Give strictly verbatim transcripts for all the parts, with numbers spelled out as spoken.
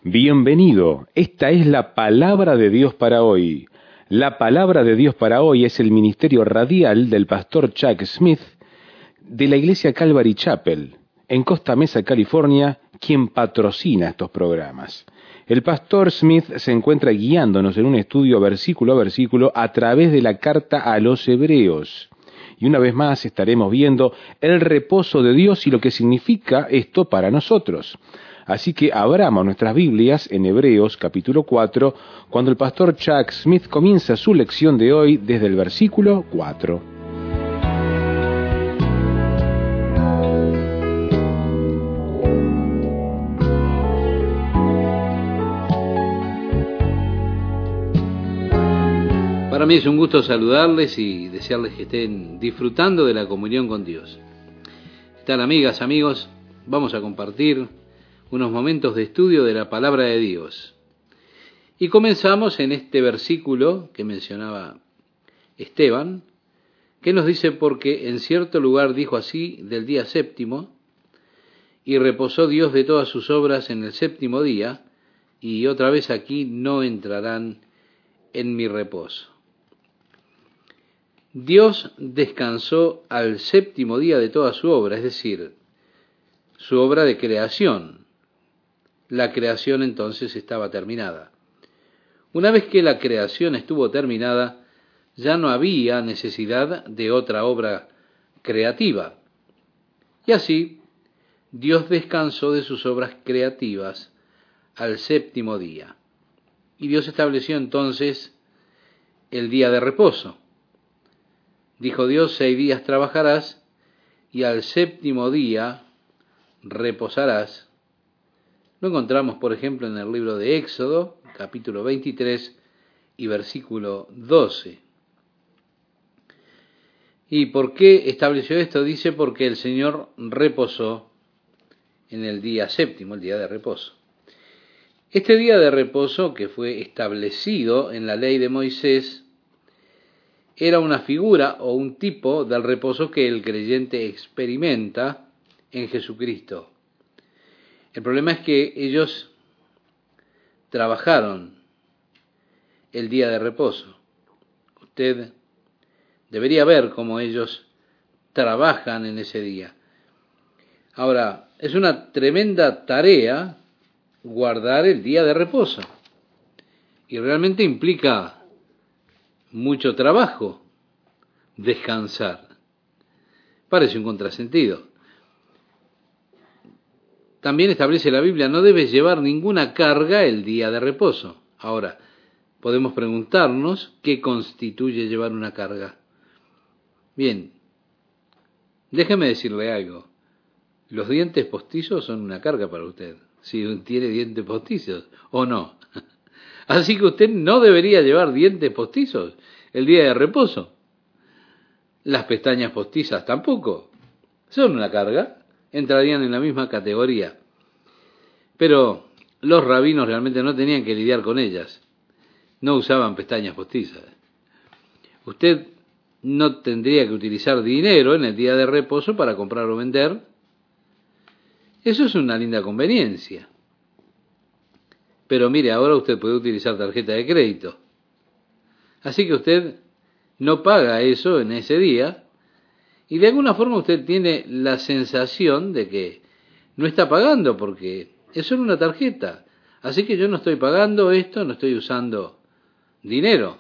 Bienvenido, esta es la palabra de Dios para hoy. La palabra de Dios para hoy es el ministerio radial del pastor Chuck Smith de la iglesia Calvary Chapel, en Costa Mesa, California, quien patrocina estos programas. El pastor Smith se encuentra guiándonos en un estudio versículo a versículo a través de la carta a los Hebreos. Y una vez más estaremos viendo el reposo de Dios y lo que significa esto para nosotros. Así que abramos nuestras Biblias en Hebreos capítulo cuatro, cuando el pastor Chuck Smith comienza su lección de hoy desde el versículo cuatro. Para mí es un gusto saludarles y desearles que estén disfrutando de la comunión con Dios. ¿Qué tal, amigas, amigos? Vamos a compartir unos momentos de estudio de la palabra de Dios. Y comenzamos en este versículo que mencionaba Esteban, que nos dice: porque en cierto lugar dijo así del día séptimo, y reposó Dios de todas sus obras en el séptimo día, y otra vez aquí no entrarán en mi reposo. Dios descansó al séptimo día de toda su obra, es decir, su obra de creación. La creación entonces estaba terminada. Una vez que la creación estuvo terminada, ya no había necesidad de otra obra creativa. Y así, Dios descansó de sus obras creativas al séptimo día. Y Dios estableció entonces el día de reposo. Dijo Dios: seis días trabajarás y al séptimo día reposarás. Lo encontramos, por ejemplo, en el libro de Éxodo, capítulo veintitrés y versículo doce. ¿Y por qué estableció esto? Dice: porque el Señor reposó en el día séptimo, el día de reposo. Este día de reposo, que fue establecido en la ley de Moisés, era una figura o un tipo del reposo que el creyente experimenta en Jesucristo. El problema es que ellos trabajaron el día de reposo. Usted debería ver cómo ellos trabajan en ese día. Ahora, es una tremenda tarea guardar el día de reposo. Y realmente implica mucho trabajo descansar. Parece un contrasentido. También establece la Biblia: no debes llevar ninguna carga el día de reposo. Ahora, podemos preguntarnos qué constituye llevar una carga. Bien, déjeme decirle algo. Los dientes postizos son una carga para usted, si tiene dientes postizos o no. Así que usted no debería llevar dientes postizos el día de reposo. Las pestañas postizas tampoco. Son una carga. Entrarían en la misma categoría. Pero los rabinos realmente no tenían que lidiar con ellas. No usaban pestañas postizas. Usted no tendría que utilizar dinero en el día de reposo para comprar o vender. Eso es una linda conveniencia. Pero mire, ahora usted puede utilizar tarjeta de crédito. Así que usted no paga eso en ese día. Y de alguna forma usted tiene la sensación de que no está pagando, porque es solo una tarjeta. Así que yo no estoy pagando esto, no estoy usando dinero.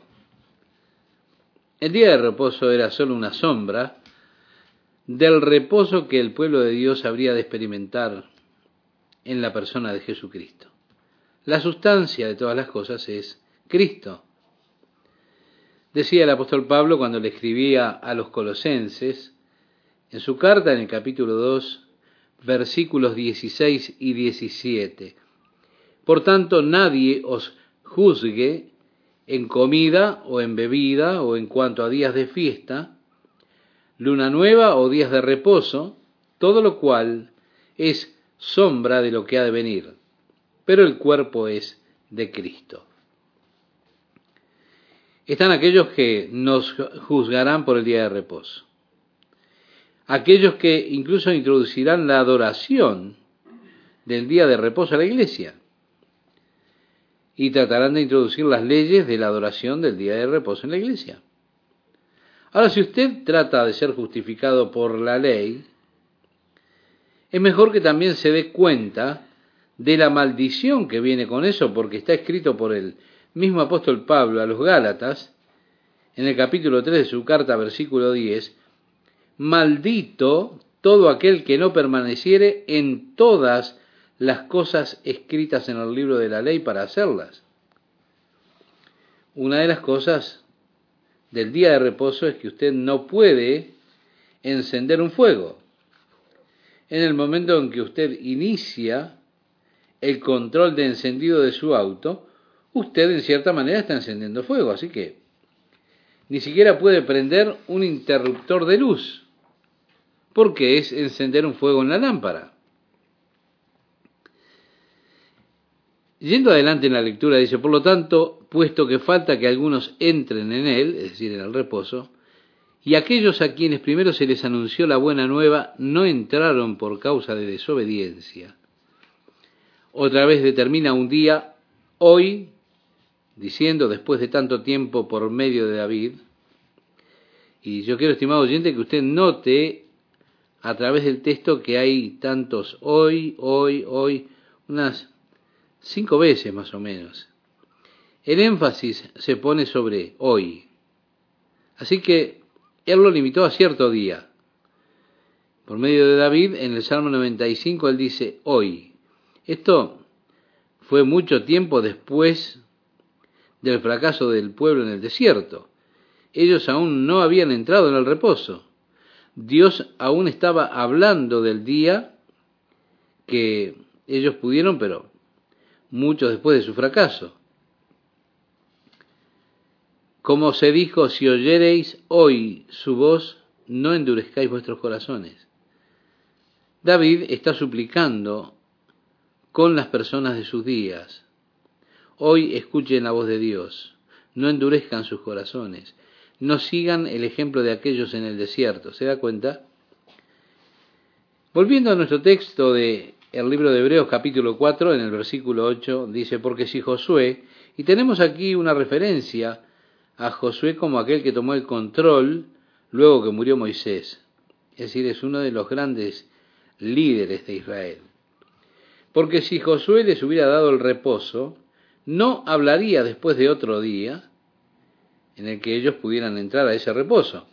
El día de reposo era solo una sombra del reposo que el pueblo de Dios habría de experimentar en la persona de Jesucristo. La sustancia de todas las cosas es Cristo. Decía el apóstol Pablo cuando le escribía a los colosenses, en su carta, en el capítulo dos, versículos dieciséis y diecisiete. Por tanto, nadie os juzgue en comida o en bebida o en cuanto a días de fiesta, luna nueva o días de reposo, todo lo cual es sombra de lo que ha de venir, pero el cuerpo es de Cristo. Están aquellos que nos juzgarán por el día de reposo. Aquellos que incluso introducirán la adoración del día de reposo a la iglesia. y tratarán de introducir las leyes de la adoración del día de reposo en la iglesia. Ahora, si usted trata de ser justificado por la ley, es mejor que también se dé cuenta de la maldición que viene con eso, porque está escrito por el mismo apóstol Pablo a los Gálatas, en el capítulo tres de su carta, versículo diez, maldito todo aquel que no permaneciere en todas las cosas escritas en el libro de la ley para hacerlas. Una de las cosas del día de reposo es que usted no puede encender un fuego. En el momento en que usted inicia el control de encendido de su auto, usted en cierta manera está encendiendo fuego, así que ni siquiera puede prender un interruptor de luz, porque es encender un fuego en la lámpara. Yendo adelante en la lectura, dice, por lo tanto, puesto que falta que algunos entren en él, es decir, en el reposo, y aquellos a quienes primero se les anunció la buena nueva no entraron por causa de desobediencia. Otra vez determina un día, hoy, diciendo después de tanto tiempo por medio de David, y yo quiero, estimado oyente, que usted note a través del texto que hay tantos hoy, hoy, hoy, unas cinco veces más o menos. El énfasis se pone sobre hoy. Así que él lo limitó a cierto día. Por medio de David, en el Salmo noventa y cinco, él dice hoy. Esto fue mucho tiempo después del fracaso del pueblo en el desierto. Ellos aún no habían entrado en el reposo. Dios aún estaba hablando del día que ellos pudieron, pero mucho después de su fracaso. Como se dijo, si oyereis hoy su voz, no endurezcáis vuestros corazones. David está suplicando con las personas de sus días. Hoy escuchen la voz de Dios, no endurezcan sus corazones, no sigan el ejemplo de aquellos en el desierto. ¿Se da cuenta? Volviendo a nuestro texto de el libro de Hebreos capítulo cuatro, en el versículo ocho, dice, porque si Josué, y tenemos aquí una referencia a Josué como aquel que tomó el control luego que murió Moisés, es decir, es uno de los grandes líderes de Israel. Porque si Josué les hubiera dado el reposo, no hablaría después de otro día en el que ellos pudieran entrar a ese reposo.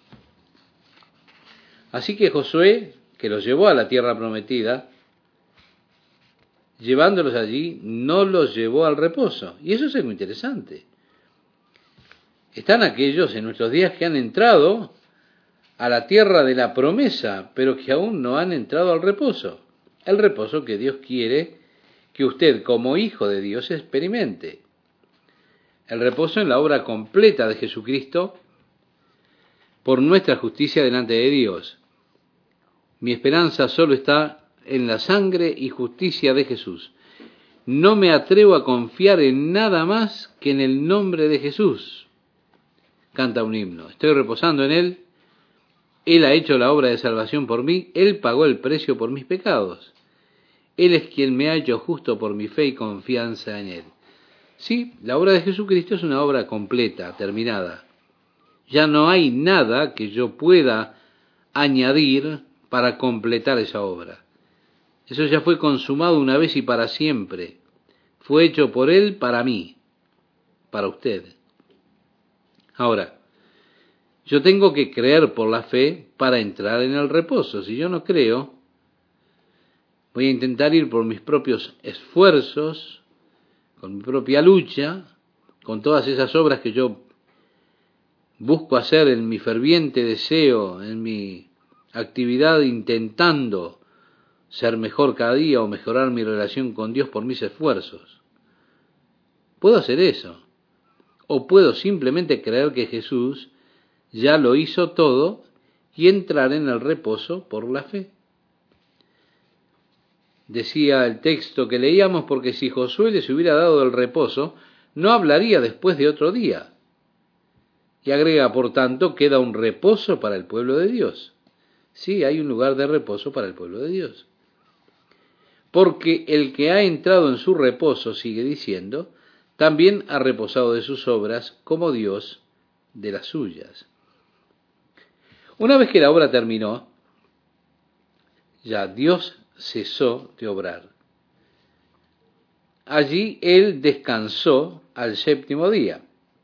Así que Josué, que los llevó a la tierra prometida, llevándolos allí, no los llevó al reposo. Y eso es algo interesante. Están aquellos en nuestros días que han entrado a la tierra de la promesa, pero que aún no han entrado al reposo. El reposo que Dios quiere que usted, como hijo de Dios, experimente. El reposo en la obra completa de Jesucristo por nuestra justicia delante de Dios. Mi esperanza solo está en la sangre y justicia de Jesús. No me atrevo a confiar en nada más que en el nombre de Jesús. Canta un himno. Estoy reposando en Él. Él ha hecho la obra de salvación por mí. Él pagó el precio por mis pecados. Él es quien me ha hecho justo por mi fe y confianza en Él. Sí, la obra de Jesucristo es una obra completa, terminada. Ya no hay nada que yo pueda añadir para completar esa obra. Eso ya fue consumado una vez y para siempre. Fue hecho por Él para mí, para usted. Ahora, yo tengo que creer por la fe para entrar en el reposo. Si yo no creo, voy a intentar ir por mis propios esfuerzos, con mi propia lucha, con todas esas obras que yo busco hacer en mi ferviente deseo, en mi actividad intentando ser mejor cada día o mejorar mi relación con Dios por mis esfuerzos. Puedo hacer eso. O puedo simplemente creer que Jesús ya lo hizo todo y entrar en el reposo por la fe. Decía el texto que leíamos, porque si Josué les hubiera dado el reposo, no hablaría después de otro día. Y agrega, por tanto, queda un reposo para el pueblo de Dios. Sí, hay un lugar de reposo para el pueblo de Dios. Porque el que ha entrado en su reposo, sigue diciendo, también ha reposado de sus obras como Dios de las suyas. Una vez que la obra terminó, ya Dios cesó de obrar. Allí Él descansó al séptimo día.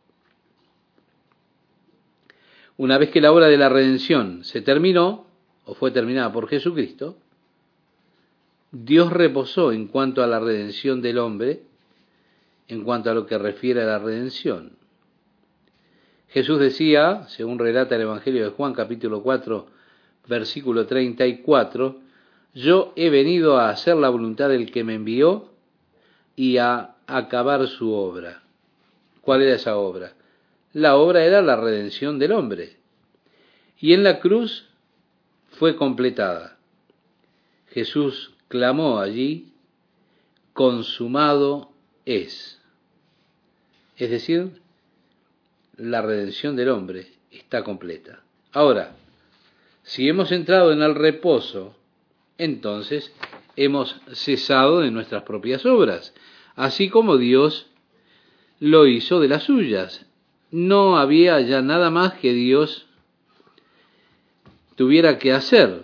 Una vez que la obra de la redención se terminó, o fue terminada por Jesucristo, Dios reposó en cuanto a la redención del hombre, en cuanto a lo que refiere a la redención. Jesús decía, según relata el Evangelio de Juan capítulo cuatro, versículo treinta y cuatro, yo he venido a hacer la voluntad del que me envió y a acabar su obra. ¿Cuál era esa obra? La obra era la redención del hombre. Y en la cruz fue completada. Jesús clamó allí, consumado es. Es decir, la redención del hombre está completa. Ahora, si hemos entrado en el reposo, entonces hemos cesado de nuestras propias obras, así como Dios lo hizo de las suyas. No había ya nada más que Dios tuviera que hacer.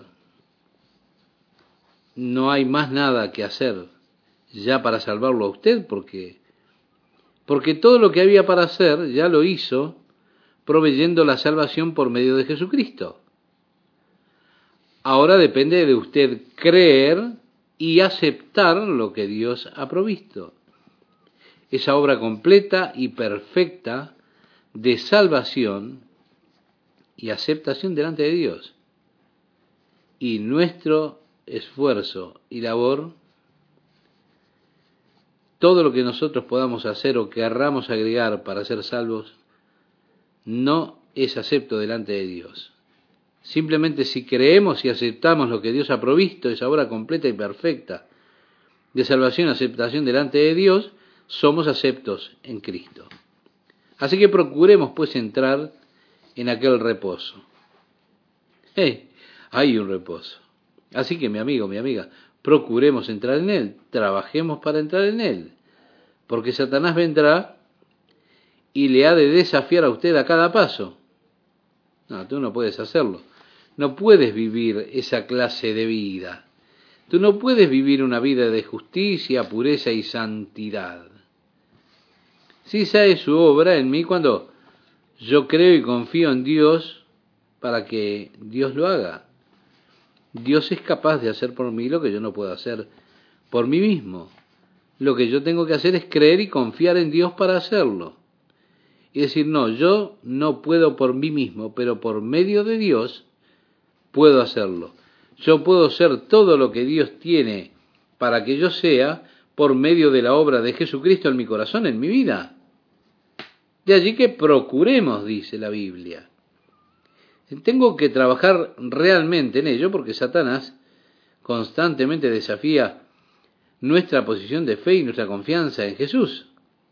No hay más nada que hacer ya para salvarlo a usted, porque, porque todo lo que había para hacer ya lo hizo proveyendo la salvación por medio de Jesucristo. Ahora depende de usted creer y aceptar lo que Dios ha provisto. Esa obra completa y perfecta de salvación y aceptación delante de Dios. Y nuestro esfuerzo y labor, todo lo que nosotros podamos hacer o querramos agregar para ser salvos, no es acepto delante de Dios. Simplemente si creemos y aceptamos lo que Dios ha provisto, esa obra completa y perfecta de salvación y aceptación delante de Dios, somos aceptos en Cristo. Así que procuremos pues entrar en aquel reposo. ¡Hey! Hay un reposo. Así que mi amigo, mi amiga, procuremos entrar en él, trabajemos para entrar en él, porque Satanás vendrá y le ha de desafiar a usted a cada paso. No, tú no puedes hacerlo. No puedes vivir esa clase de vida. Tú no puedes vivir una vida de justicia, pureza y santidad. Si esa es su obra en mí, cuando yo creo y confío en Dios para que Dios lo haga. Dios es capaz de hacer por mí lo que yo no puedo hacer por mí mismo. Lo que yo tengo que hacer es creer y confiar en Dios para hacerlo. Y decir, no, yo no puedo por mí mismo, pero por medio de Dios puedo hacerlo. Yo puedo ser todo lo que Dios tiene para que yo sea por medio de la obra de Jesucristo en mi corazón, en mi vida. De allí que procuremos, dice la Biblia. Tengo que trabajar realmente en ello porque Satanás constantemente desafía nuestra posición de fe y nuestra confianza en Jesús.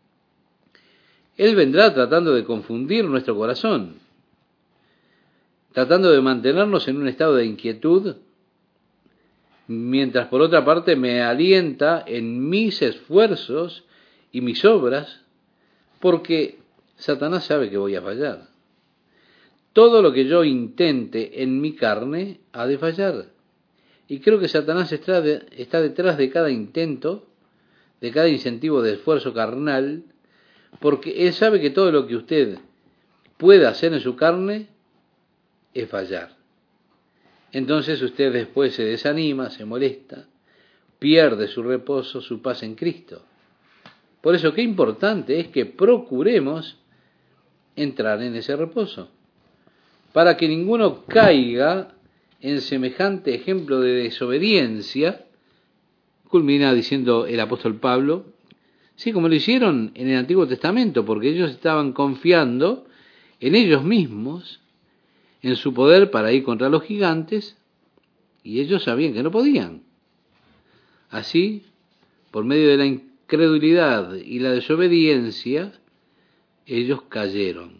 Él vendrá tratando de confundir nuestro corazón, tratando de mantenernos en un estado de inquietud, mientras por otra parte me alienta en mis esfuerzos y mis obras, porque Satanás sabe que voy a fallar. Todo lo que yo intente en mi carne ha de fallar. Y creo que Satanás está, de, está detrás de cada intento, de cada incentivo de esfuerzo carnal, porque él sabe que todo lo que usted pueda hacer en su carne es fallar. Entonces usted después se desanima, se molesta, pierde su reposo, su paz en Cristo. Por eso qué importante es que procuremos entrar en ese reposo, para que ninguno caiga en semejante ejemplo de desobediencia, culmina diciendo el apóstol Pablo, sí, como lo hicieron en el Antiguo Testamento, porque ellos estaban confiando en ellos mismos, en su poder para ir contra los gigantes, y ellos sabían que no podían. Así, por medio de la incredulidad y la desobediencia, ellos cayeron.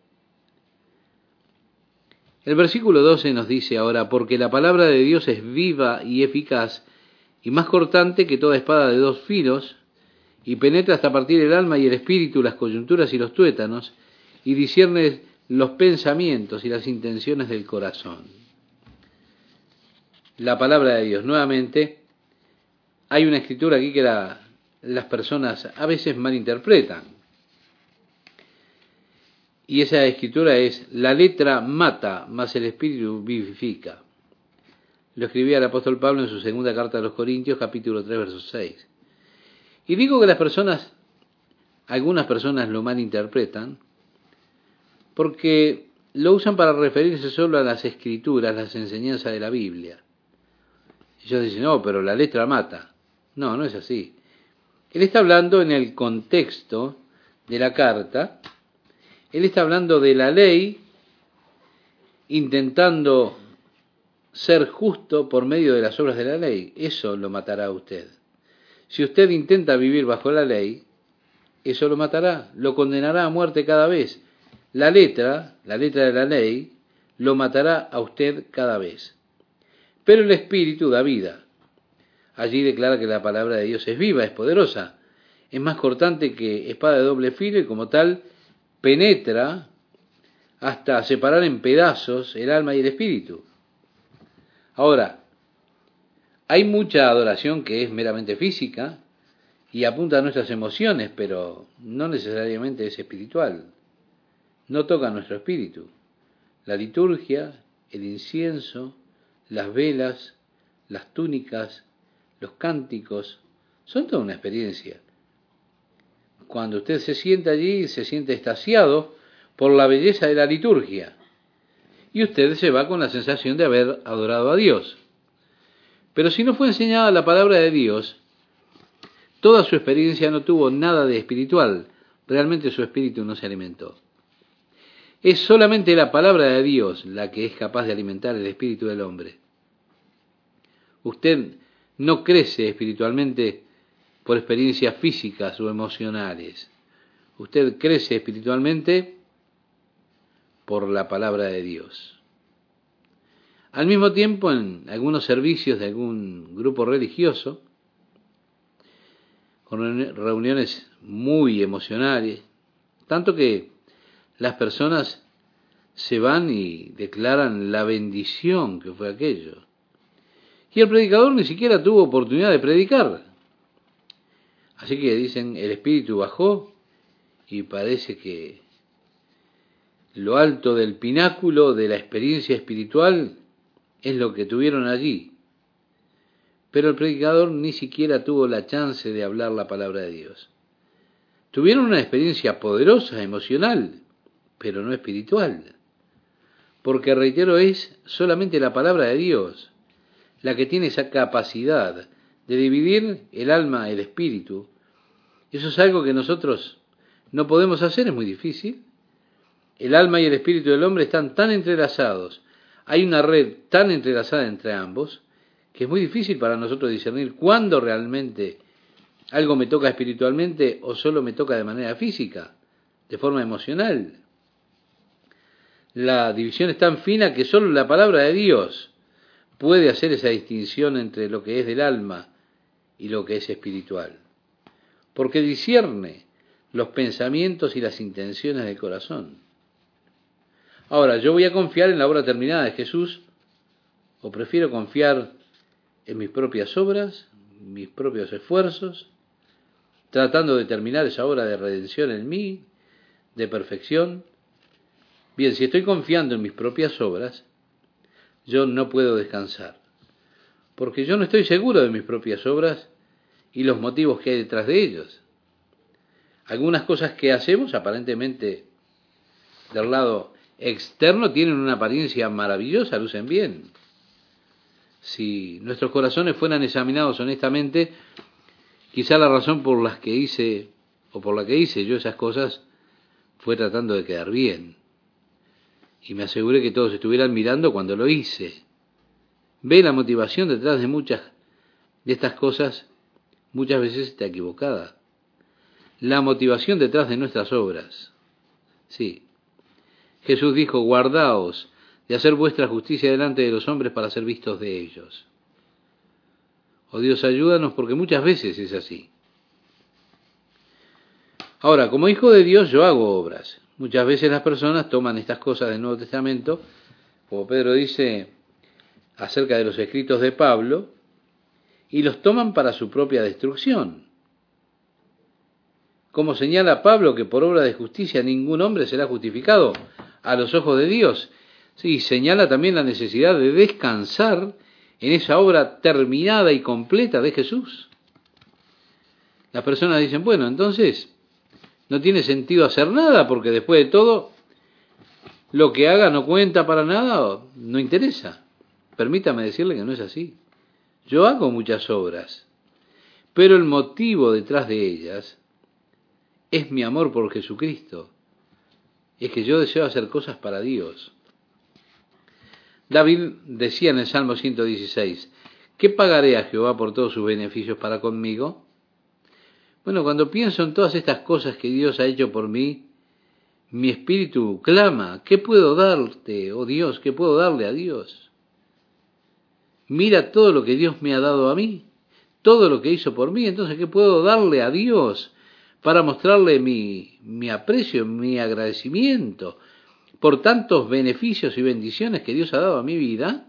El versículo doce nos dice ahora, porque la palabra de Dios es viva y eficaz, y más cortante que toda espada de dos filos, y penetra hasta partir el alma y el espíritu, las coyunturas y los tuétanos, y discierne los pensamientos y las intenciones del corazón. La palabra de Dios. Nuevamente, hay una escritura aquí que la, las personas a veces malinterpretan. Y esa escritura es: la letra mata, mas el espíritu vivifica. Lo escribía el apóstol Pablo en su segunda carta a los Corintios, capítulo tres, verso seis. Y digo que las personas, algunas personas lo malinterpretan, porque lo usan para referirse solo a las escrituras, las enseñanzas de la Biblia. Ellos dicen, no, pero la letra mata. No, no es así. Él está hablando en el contexto de la carta, él está hablando de la ley, intentando ser justo por medio de las obras de la ley. Eso lo matará a usted. Si usted intenta vivir bajo la ley, eso lo matará, lo condenará a muerte cada vez. La letra, la letra de la ley, lo matará a usted cada vez. Pero el Espíritu da vida. Allí declara que la palabra de Dios es viva, es poderosa, es más cortante que espada de doble filo y como tal penetra hasta separar en pedazos el alma y el espíritu. Ahora, hay mucha adoración que es meramente física y apunta a nuestras emociones, pero no necesariamente es espiritual. No toca nuestro espíritu. La liturgia, el incienso, las velas, las túnicas, los cánticos, son toda una experiencia. Cuando usted se sienta allí, se siente extasiado por la belleza de la liturgia. Y usted se va con la sensación de haber adorado a Dios. Pero si no fue enseñada la palabra de Dios, toda su experiencia no tuvo nada de espiritual. Realmente su espíritu no se alimentó. Es solamente la palabra de Dios la que es capaz de alimentar el espíritu del hombre. Usted no crece espiritualmente por experiencias físicas o emocionales. Usted crece espiritualmente por la palabra de Dios. Al mismo tiempo, en algunos servicios de algún grupo religioso, con reuniones muy emocionales, tanto que las personas se van y declaran la bendición que fue aquello. Y el predicador ni siquiera tuvo oportunidad de predicar. Así que dicen, el espíritu bajó y parece que lo alto del pináculo de la experiencia espiritual es lo que tuvieron allí. Pero el predicador ni siquiera tuvo la chance de hablar la palabra de Dios. Tuvieron una experiencia poderosa, emocional, pero no espiritual. Porque, reitero, es solamente la palabra de Dios la que tiene esa capacidad de dividir el alma y el espíritu. Eso es algo que nosotros no podemos hacer, es muy difícil. El alma y el espíritu del hombre están tan entrelazados, hay una red tan entrelazada entre ambos, que es muy difícil para nosotros discernir cuándo realmente algo me toca espiritualmente o solo me toca de manera física, de forma emocional. La división es tan fina que solo la palabra de Dios puede hacer esa distinción entre lo que es del alma y lo que es espiritual, porque discierne los pensamientos y las intenciones del corazón. Ahora, ¿yo voy a confiar en la obra terminada de Jesús o prefiero confiar en mis propias obras, mis propios esfuerzos, tratando de terminar esa obra de redención en mí, de perfección? Bien, si estoy confiando en mis propias obras, yo no puedo descansar, porque yo no estoy seguro de mis propias obras y los motivos que hay detrás de ellos. Algunas cosas que hacemos, aparentemente del lado externo, tienen una apariencia maravillosa, lucen bien. Si nuestros corazones fueran examinados honestamente, quizá la razón por las que hice, o por la que hice yo esas cosas, fue tratando de quedar bien. Y me aseguré que todos estuvieran mirando cuando lo hice. Ve, la motivación detrás de muchas de estas cosas muchas veces está equivocada. La motivación detrás de nuestras obras. Sí. Jesús dijo, guardaos de hacer vuestra justicia delante de los hombres para ser vistos de ellos. Oh Dios, ayúdanos, porque muchas veces es así. Ahora, como hijo de Dios, yo hago obras. Muchas veces las personas toman estas cosas del Nuevo Testamento, como Pedro dice acerca de los escritos de Pablo, y los toman para su propia destrucción. Como señala Pablo que por obra de justicia ningún hombre será justificado a los ojos de Dios. Sí, señala también la necesidad de descansar en esa obra terminada y completa de Jesús. Las personas dicen, bueno, entonces no tiene sentido hacer nada, porque después de todo, lo que haga no cuenta para nada o no interesa. Permítame decirle que no es así. Yo hago muchas obras, pero el motivo detrás de ellas es mi amor por Jesucristo. Es que yo deseo hacer cosas para Dios. David decía en el Salmo ciento dieciséis, ¿qué pagaré a Jehová por todos sus beneficios para conmigo? Bueno, cuando pienso en todas estas cosas que Dios ha hecho por mí, mi espíritu clama, ¿qué puedo darte, oh Dios? ¿Qué puedo darle a Dios? Mira todo lo que Dios me ha dado a mí, todo lo que hizo por mí, entonces ¿qué puedo darle a Dios para mostrarle mi, mi aprecio, mi agradecimiento por tantos beneficios y bendiciones que Dios ha dado a mi vida?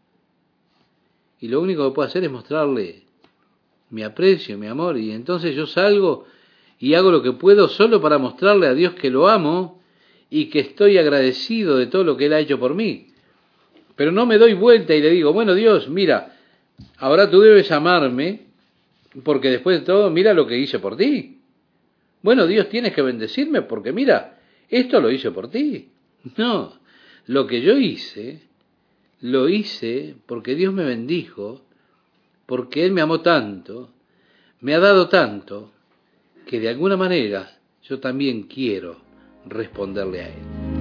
Y lo único que puedo hacer es mostrarle mi aprecio, mi amor, y entonces yo salgo y hago lo que puedo solo para mostrarle a Dios que lo amo y que estoy agradecido de todo lo que Él ha hecho por mí. Pero no me doy vuelta y le digo, bueno Dios, mira, ahora tú debes amarme, porque después de todo, mira lo que hice por ti. Bueno Dios, tienes que bendecirme, porque mira, esto lo hice por ti. No, lo que yo hice, lo hice porque Dios me bendijo, porque Él me amó tanto, me ha dado tanto, que de alguna manera yo también quiero responderle a Él.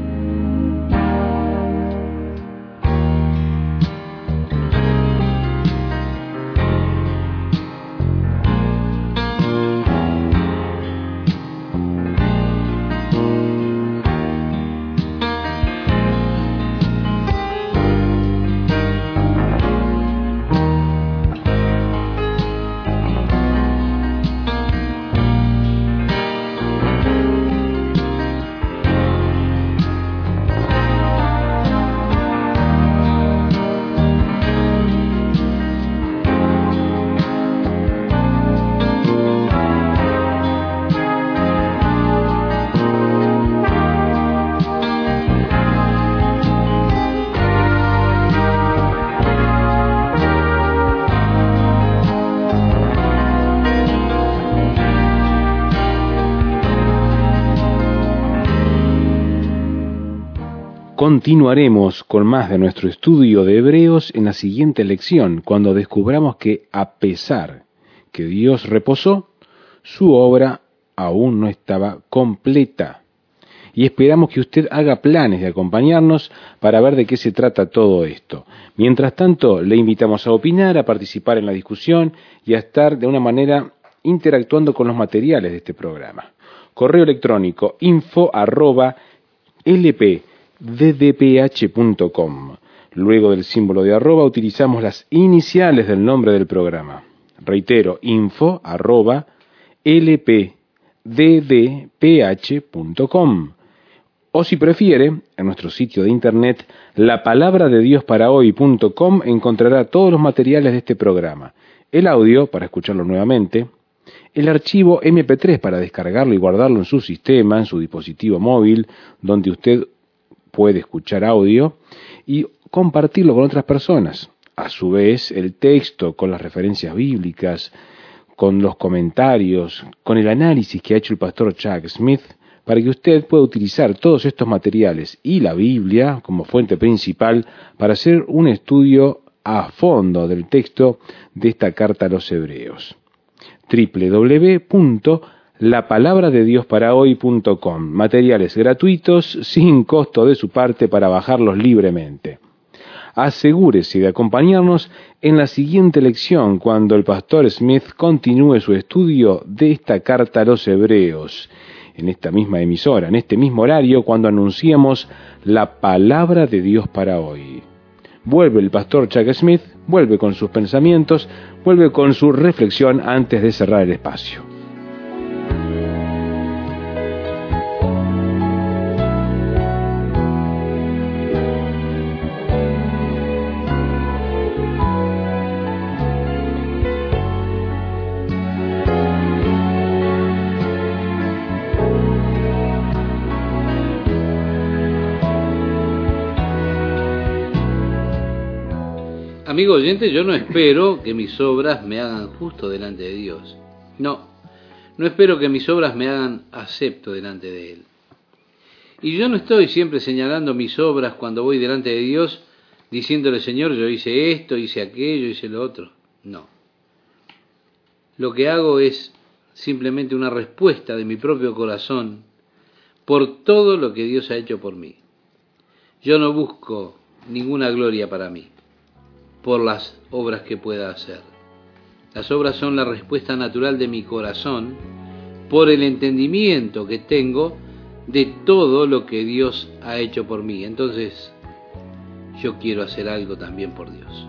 Continuaremos con más de nuestro estudio de Hebreos en la siguiente lección, cuando descubramos que a pesar que Dios reposó, su obra aún no estaba completa. Y esperamos que usted haga planes de acompañarnos para ver de qué se trata todo esto. Mientras tanto, le invitamos a opinar, a participar en la discusión y a estar de una manera interactuando con los materiales de este programa. Correo electrónico info arroba lp d d p h punto com. Luego del símbolo de arroba utilizamos las iniciales del nombre del programa. Reitero, info arroba lp d d p h punto com. O si prefiere, en nuestro sitio de internet, la palabra de Dios para hoy punto com, encontrará todos los materiales de este programa. El audio, para escucharlo nuevamente, el archivo eme pe tres para descargarlo y guardarlo en su sistema, en su dispositivo móvil, donde usted puede escuchar audio y compartirlo con otras personas. A su vez, el texto con las referencias bíblicas, con los comentarios, con el análisis que ha hecho el pastor Chuck Smith, para que usted pueda utilizar todos estos materiales y la Biblia como fuente principal para hacer un estudio a fondo del texto de esta carta a los Hebreos. doble u doble u doble u punto la palabra de Dios para hoy punto com. Materiales gratuitos, sin costo de su parte para bajarlos libremente. Asegúrese de acompañarnos en la siguiente lección cuando el pastor Smith continúe su estudio de esta carta a los Hebreos, en esta misma emisora, en este mismo horario, cuando anunciamos la palabra de Dios para hoy. Vuelve el pastor Chuck Smith, vuelve con sus pensamientos, vuelve con su reflexión antes de cerrar el espacio. Amigo oyente, yo no espero que mis obras me hagan justo delante de Dios. No, no espero que mis obras me hagan acepto delante de Él. Y yo no estoy siempre señalando mis obras cuando voy delante de Dios, diciéndole, Señor, yo hice esto, hice aquello, hice lo otro. No. Lo que hago es simplemente una respuesta de mi propio corazón por todo lo que Dios ha hecho por mí. Yo no busco ninguna gloria para mí por las obras que pueda hacer. Las obras son la respuesta natural de mi corazón por el entendimiento que tengo de todo lo que Dios ha hecho por mí. Entonces, yo quiero hacer algo también por Dios.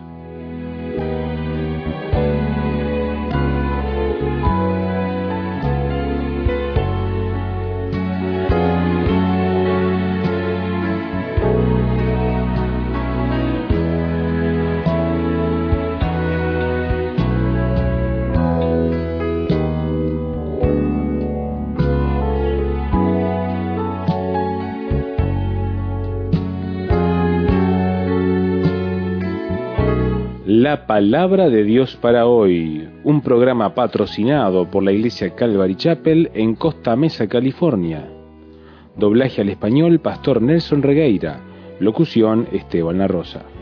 La palabra de Dios para hoy, un programa patrocinado por la Iglesia Calvary Chapel en Costa Mesa, California. Doblaje al español, Pastor Nelson Regueira. Locución, Esteban La Rosa.